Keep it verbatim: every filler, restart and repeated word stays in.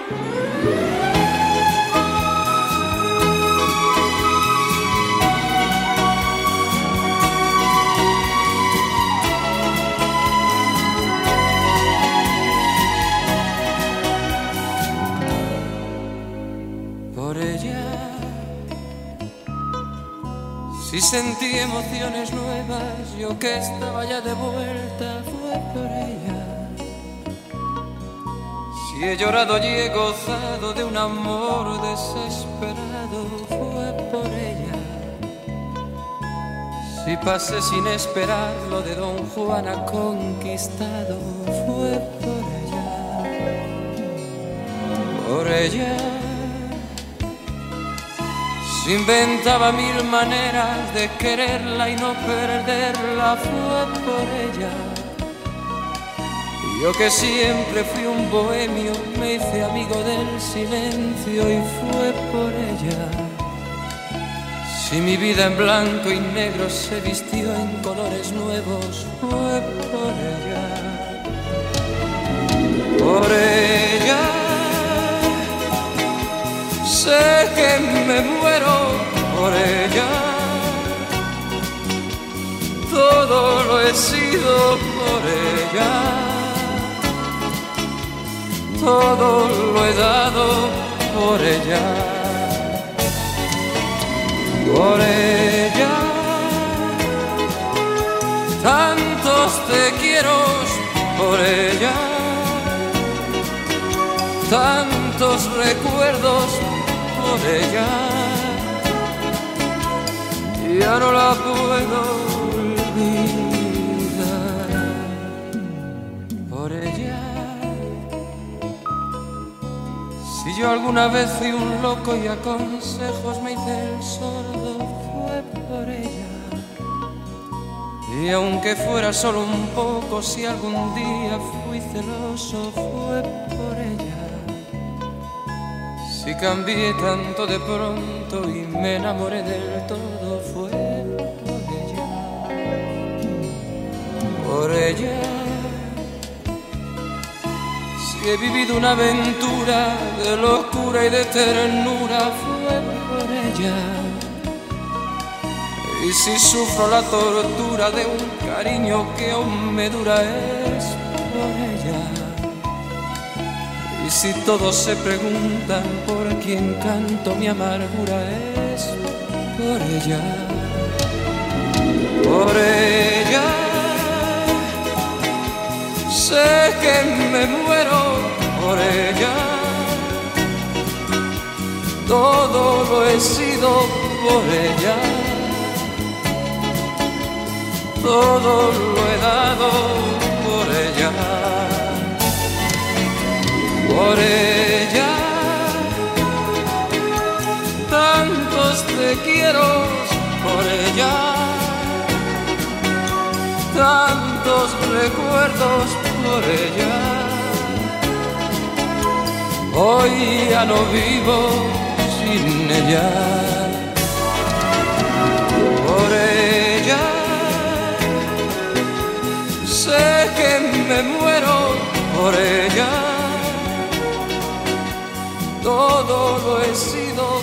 Si sentí emociones nuevas, yo que estaba ya de vuelta, fue por ella. Si he llorado y he gozado de un amor desesperado, fue por ella. Si pasé sin esperar lo de Don Juan ha conquistado, fue por ella. Por ella. Se inventaba mil maneras de quererla y no perderla, fue por ella. Yo que siempre fui un bohemio, me hice amigo del silencio y fue por ella. Si mi vida en blanco y negro se vistió en colores nuevos, fue por ella. Por ella. Sé que me muero por ella, todo lo he sido por ella, todo lo he dado por ella, por ella. Tantos te quiero por ella, tantos recuerdos por ella, ya no la puedo olvidar. Por ella. Si yo alguna vez fui un loco y a consejos me hice el sordo, fue por ella. Y aunque fuera solo un poco, si algún día fui celoso, fue por ella. Si cambié tanto de pronto y me enamoré del todo, fue por ella. Por ella. Si he vivido una aventura de locura y de ternura, fue por ella. Y si sufro la tortura de un cariño que aún me dura, es por ella. Y si todos se preguntan por quién canto mi amargura, es por ella. Por ella. Sé que me muero por ella, todo lo he sido por ella, todo lo he dado por ella, por ella. Tantos te quiero por ella, tantos recuerdos por ella. Hoy ya no vivo sin ella. Por ella. Sé que me muero por ella. Todo lo he sido